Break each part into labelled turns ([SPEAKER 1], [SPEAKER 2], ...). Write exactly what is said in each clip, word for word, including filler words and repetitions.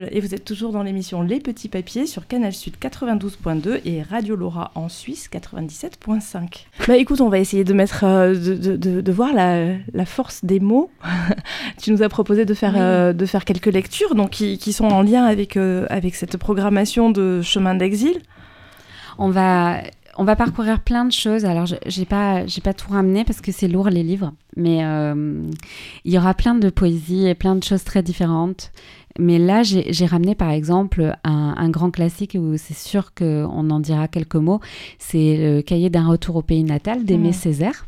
[SPEAKER 1] Et vous êtes toujours dans l'émission Les Petits Papiers sur Canal Sud quatre-vingt-douze point deux et Radio Laura en Suisse quatre-vingt-dix-sept point cinq. Bah écoute, on va essayer de mettre, euh, de, de, de, de voir la, la force des mots. Tu nous as proposé de faire, oui. euh, de faire quelques lectures donc, qui, qui sont en lien avec, euh, avec cette programmation de Chemin d'Exil.
[SPEAKER 2] On va... On va parcourir plein de choses. Alors, je n'ai pas, j'ai pas tout ramené parce que c'est lourd, les livres. Mais euh, il y aura plein de poésie et plein de choses très différentes. Mais là, j'ai, j'ai ramené, par exemple, un, un grand classique où c'est sûr qu'on en dira quelques mots. C'est le Cahier d'un retour au pays natal d'Aimé mmh. Césaire.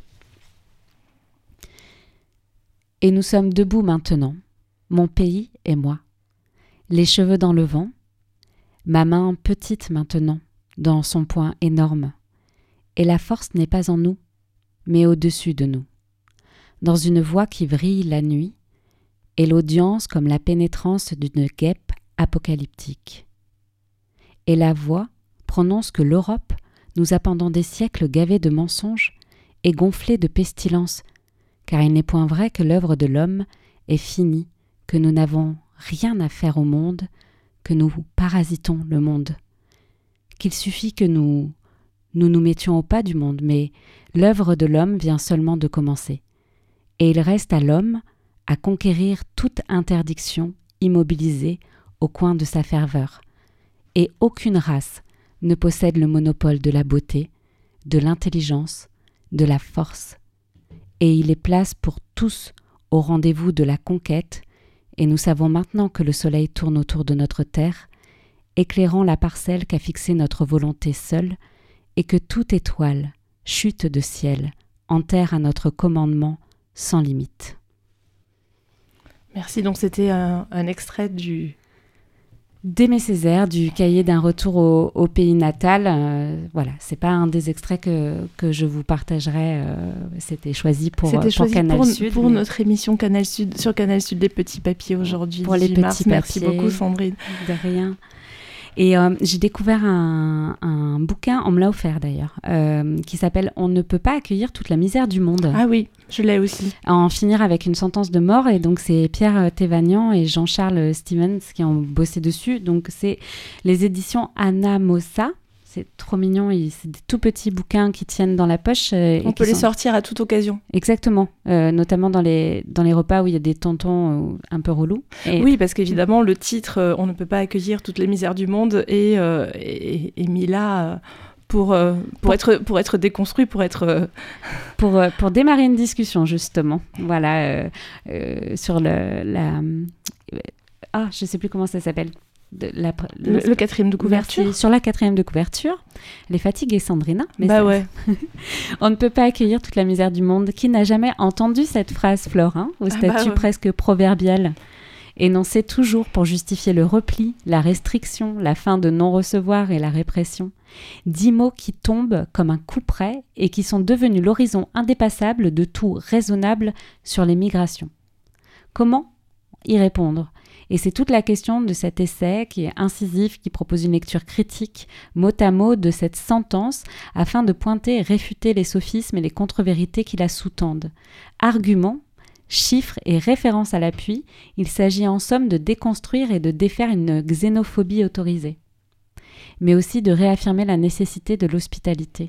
[SPEAKER 2] Et nous sommes debout maintenant, mon pays et moi. Les cheveux dans le vent, ma main petite maintenant, dans son poing énorme. Et la force n'est pas en nous, mais au-dessus de nous. Dans une voix qui vrille la nuit, et l'audience comme la pénétrance d'une guêpe apocalyptique. Et la voix prononce que l'Europe nous a pendant des siècles gavés de mensonges et gonflés de pestilence, car il n'est point vrai que l'œuvre de l'homme est finie, que nous n'avons rien à faire au monde, que nous parasitons le monde. Qu'il suffit que nous, nous nous mettions au pas du monde, mais l'œuvre de l'homme vient seulement de commencer. Et il reste à l'homme à conquérir toute interdiction immobilisée au coin de sa ferveur. Et aucune race ne possède le monopole de la beauté, de l'intelligence, de la force. Et il est place pour tous au rendez-vous de la conquête, et nous savons maintenant que le soleil tourne autour de notre terre, éclairant la parcelle qu'a fixée notre volonté seule, et que toute étoile, chute de ciel, enterre à notre commandement sans limite.
[SPEAKER 1] Merci, donc c'était un, un extrait du...
[SPEAKER 2] d'Aimé Césaire, du Cahier d'un retour au, au pays natal. Euh, voilà, c'est pas un des extraits que, que je vous partagerai, euh, c'était choisi pour,
[SPEAKER 1] c'était
[SPEAKER 2] pour
[SPEAKER 1] choisi
[SPEAKER 2] Canal
[SPEAKER 1] pour,
[SPEAKER 2] Sud.
[SPEAKER 1] Pour
[SPEAKER 2] mais...
[SPEAKER 1] notre émission Canal Sud, sur Canal Sud, Les Petits Papiers aujourd'hui.
[SPEAKER 2] Pour les petits
[SPEAKER 1] mars.
[SPEAKER 2] papiers.
[SPEAKER 1] Merci beaucoup Sandrine.
[SPEAKER 2] De rien. Et euh, j'ai découvert un, un bouquin, on me l'a offert d'ailleurs, euh, qui s'appelle « On ne peut pas accueillir toute la misère du monde ».
[SPEAKER 1] Ah oui, je l'ai aussi.
[SPEAKER 2] En finir avec une sentence de mort. Et donc, c'est Pierre Thévanian et Jean-Charles Stevens qui ont bossé dessus. Donc, c'est les éditions Anna Mossa. C'est trop mignon. Et c'est des tout petits bouquins qui tiennent dans la poche.
[SPEAKER 1] On peut les sont... sortir à toute occasion.
[SPEAKER 2] Exactement. Euh, notamment dans les, dans les repas où il y a des tontons euh, un peu relous. Et...
[SPEAKER 1] Oui, parce qu'évidemment, le titre euh, « On ne peut pas accueillir toutes les misères du monde » est, euh, est, est mis là... Euh... Pour, euh, pour, pour, être, pour être déconstruit, pour être... Euh...
[SPEAKER 2] Pour, euh, pour démarrer une discussion, justement. Voilà, euh, euh, sur le... La... Ah, je ne sais plus comment ça s'appelle. De la...
[SPEAKER 1] le, le quatrième de couverture.
[SPEAKER 2] Merci. Sur la quatrième de couverture. Elle est fatiguée, Sandrine. Mais
[SPEAKER 1] bah
[SPEAKER 2] ça...
[SPEAKER 1] ouais.
[SPEAKER 2] On ne peut pas accueillir toute la misère du monde. Qui n'a jamais entendu cette phrase, Flore, hein, au statut ah bah ouais. presque proverbial, énoncée toujours pour justifier le repli, la restriction, la fin de non-recevoir et la répression. Dix mots qui tombent comme un coup près et qui sont devenus l'horizon indépassable de tout raisonnable sur les migrations. Comment y répondre ? Et c'est toute la question de cet essai qui est incisif, qui propose une lecture critique, mot à mot, de cette sentence, afin de pointer et réfuter les sophismes et les contre-vérités qui la sous-tendent. Arguments, chiffres et références à l'appui, il s'agit en somme de déconstruire et de défaire une xénophobie autorisée, mais aussi de réaffirmer la nécessité de l'hospitalité.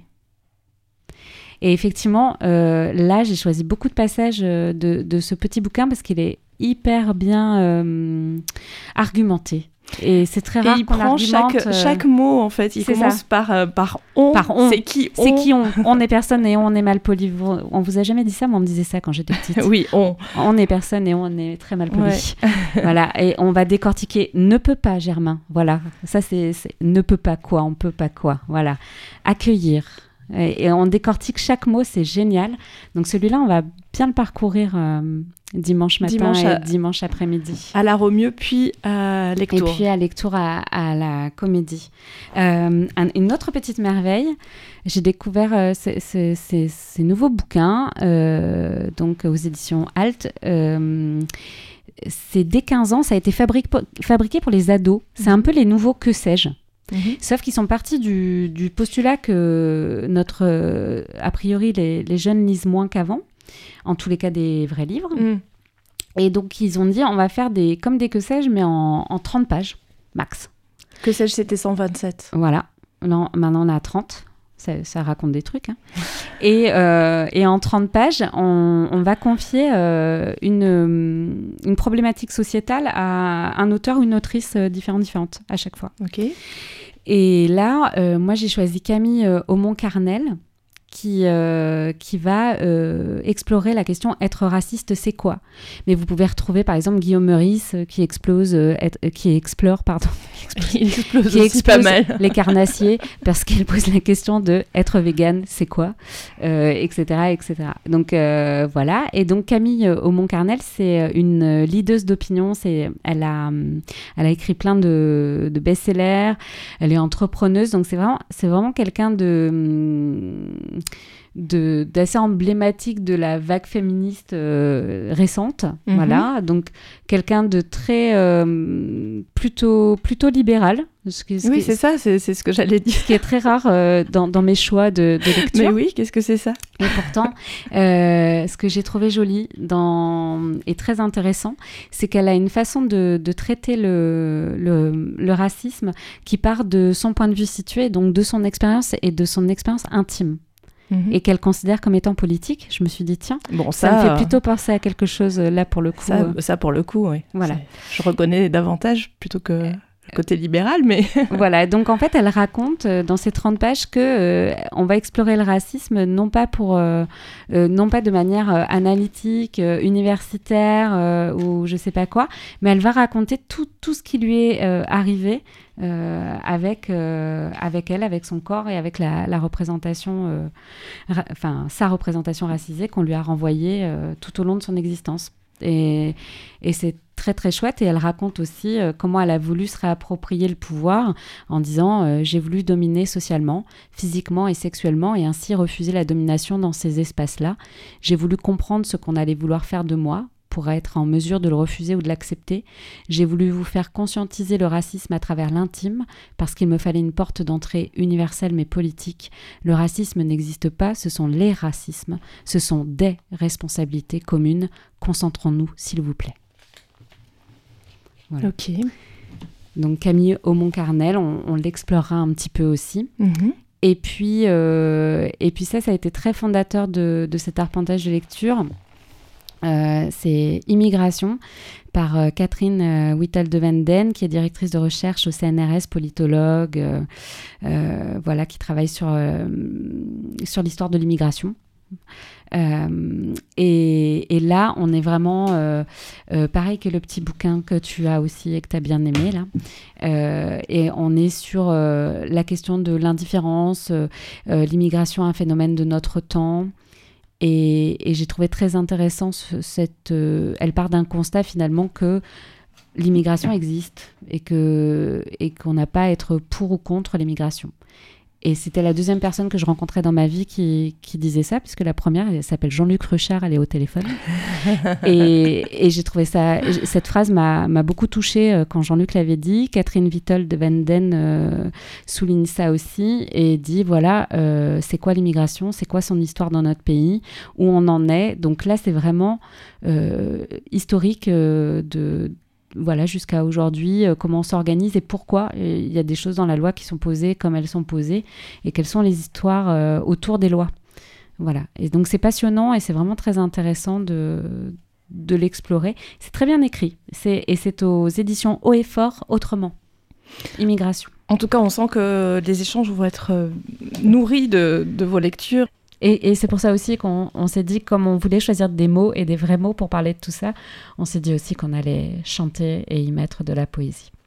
[SPEAKER 2] Et effectivement, euh, là, j'ai choisi beaucoup de passages de, de ce petit bouquin parce qu'il est hyper bien euh, argumenté. Et c'est très rare
[SPEAKER 1] et il
[SPEAKER 2] qu'on
[SPEAKER 1] prend
[SPEAKER 2] argumente...
[SPEAKER 1] chaque, euh... chaque mot, en fait. Il commence par, euh, par on.
[SPEAKER 2] Par on.
[SPEAKER 1] C'est qui on.
[SPEAKER 2] C'est qui on. On est personne et on est mal poli. On vous a jamais dit ça, mais on me disait ça quand j'étais petite.
[SPEAKER 1] Oui, on.
[SPEAKER 2] On est personne et on est très mal poli.
[SPEAKER 1] Ouais.
[SPEAKER 2] Voilà. Et on va décortiquer ne peut pas, Germain. Voilà. Ça, c'est, c'est ne peut pas quoi. On peut pas quoi. Voilà. Accueillir. Et, et on décortique chaque mot. C'est génial. Donc celui-là, on va bien le parcourir euh, dimanche matin dimanche à... et dimanche après-midi.
[SPEAKER 1] À la Romieux, puis à Lectoure.
[SPEAKER 2] Et puis à Lectoure, à, à la Comédie. Euh, un, une autre petite merveille, j'ai découvert euh, ces, ces, ces, ces nouveaux bouquins, euh, donc aux éditions Alt. Euh, c'est dès quinze ans, ça a été fabriqué, fabriqué pour les ados. C'est un peu les nouveaux que sais-je. Mmh. Sauf qu'ils sont partis du, du postulat que notre, euh, a priori, les, les jeunes lisent moins qu'avant, en tous les cas des vrais livres. Mmh. Et donc, ils ont dit, on va faire des, comme des que sais-je, mais en, en trente pages, max.
[SPEAKER 1] Que sais-je, c'était cent vingt-sept.
[SPEAKER 2] Voilà. Non, maintenant, on a trente. Ça, ça raconte des trucs. Hein. Et, euh, et en trente pages, on, on va confier euh, une, une problématique sociétale à un auteur ou une autrice euh, différente, différente à chaque fois.
[SPEAKER 1] Ok.
[SPEAKER 2] Et là, euh, moi, j'ai choisi Camille euh, Aumont-Carnel, qui, euh, qui va euh, explorer la question « Être raciste, c'est quoi ?» Mais vous pouvez retrouver, par exemple, Guillaume Meurice, euh, qui, explose, euh, être, euh, qui explore, pardon,
[SPEAKER 1] Il explose
[SPEAKER 2] qui
[SPEAKER 1] aussi
[SPEAKER 2] explose
[SPEAKER 1] pas mal.
[SPEAKER 2] les carnassiers, parce qu'il pose la question de « Être vegan, c'est quoi ?» euh, et cetera, et cetera. Donc, euh, voilà. Et donc, Camille Aumont-Carnel, c'est une leaduse d'opinion. C'est, elle, a, elle a écrit plein de, de best-sellers. Elle est entrepreneuse. Donc, c'est vraiment, c'est vraiment quelqu'un de... De, d'assez emblématique de la vague féministe euh, récente, mm-hmm. Voilà, donc quelqu'un de très euh, plutôt plutôt libéral. Ce qui, ce
[SPEAKER 1] oui,
[SPEAKER 2] qui,
[SPEAKER 1] c'est ça, c'est, c'est ce que j'allais dire.
[SPEAKER 2] Ce qui est très rare euh, dans, dans mes choix de, de lecture.
[SPEAKER 1] Mais oui, qu'est-ce que c'est ça ?
[SPEAKER 2] Et pourtant, euh, ce que j'ai trouvé joli dans, et très intéressant, c'est qu'elle a une façon de, de traiter le, le, le racisme qui part de son point de vue situé, donc de son expérience et de son expérience intime. Mmh. Et qu'elle considère comme étant politique. Je me suis dit, tiens, bon, ça, ça me fait plutôt penser à quelque chose, là, pour le coup.
[SPEAKER 1] Ça, euh... ça pour le coup, oui.
[SPEAKER 2] Voilà.
[SPEAKER 1] C'est... Je reconnais davantage plutôt que... Euh... côté libéral, mais...
[SPEAKER 2] Voilà, donc en fait, elle raconte euh, dans ces trente pages que euh, on va explorer le racisme non pas, pour, euh, euh, non pas de manière euh, analytique, euh, universitaire euh, ou je sais pas quoi, mais elle va raconter tout, tout ce qui lui est euh, arrivé euh, avec, euh, avec elle, avec son corps et avec la, la représentation, euh, ra- enfin sa représentation racisée qu'on lui a renvoyée euh, tout au long de son existence. Et, et c'est très très chouette, et elle raconte aussi euh, comment elle a voulu se réapproprier le pouvoir en disant euh, j'ai voulu dominer socialement, physiquement et sexuellement, et ainsi refuser la domination dans ces espaces-là. J'ai voulu comprendre ce qu'on allait vouloir faire de moi pour être en mesure de le refuser ou de l'accepter. J'ai voulu vous faire conscientiser le racisme à travers l'intime, parce qu'il me fallait une porte d'entrée universelle mais politique. Le racisme n'existe pas, ce sont les racismes, ce sont des responsabilités communes. Concentrons-nous, s'il vous plaît. Voilà.
[SPEAKER 1] Ok.
[SPEAKER 2] Donc Camille Aumont-Carnel, on, on l'explorera un petit peu aussi.
[SPEAKER 1] Mm-hmm. Et
[SPEAKER 2] puis, euh, et puis ça, ça a été très fondateur de, de cet arpentage de lecture. Euh, c'est Immigration par euh, Catherine euh, Whittle de Venden, qui est directrice de recherche au C N R S, politologue, euh, euh, voilà, qui travaille sur, euh, sur l'histoire de l'immigration. Euh, et, et là, on est vraiment euh, euh, pareil que le petit bouquin que tu as aussi et que tu as bien aimé là. Euh, et on est sur euh, la question de l'indifférence, euh, euh, l'immigration, un phénomène de notre temps. Et, et j'ai trouvé très intéressant ce, cette. Euh, elle part d'un constat finalement que l'immigration existe et que et qu'on n'a pas à être pour ou contre l'immigration. Et c'était la deuxième personne que je rencontrais dans ma vie qui, qui disait ça, puisque la première, elle s'appelle Jean-Luc Rechard, elle est au téléphone. et, et j'ai trouvé ça... Cette phrase m'a, m'a beaucoup touchée quand Jean-Luc l'avait dit. Catherine Whittle de Venden euh, souligne ça aussi et dit, voilà, euh, c'est quoi l'immigration ? C'est quoi son histoire dans notre pays ? Où on en est ? Donc là, c'est vraiment euh, historique euh, de... Voilà, jusqu'à aujourd'hui, euh, comment on s'organise et pourquoi il y a des choses dans la loi qui sont posées comme elles sont posées, et quelles sont les histoires euh, autour des lois. Voilà. Et donc, c'est passionnant et c'est vraiment très intéressant de, de l'explorer. C'est très bien écrit. C'est, et c'est aux éditions Haut et Fort, Autrement. Immigration.
[SPEAKER 1] En tout cas, on sent que les échanges vont être euh, nourris de, de vos lectures.
[SPEAKER 2] Et, et c'est pour ça aussi qu'on on s'est dit, comme on voulait choisir des mots et des vrais mots pour parler de tout ça, on s'est dit aussi qu'on allait chanter et y mettre de la poésie.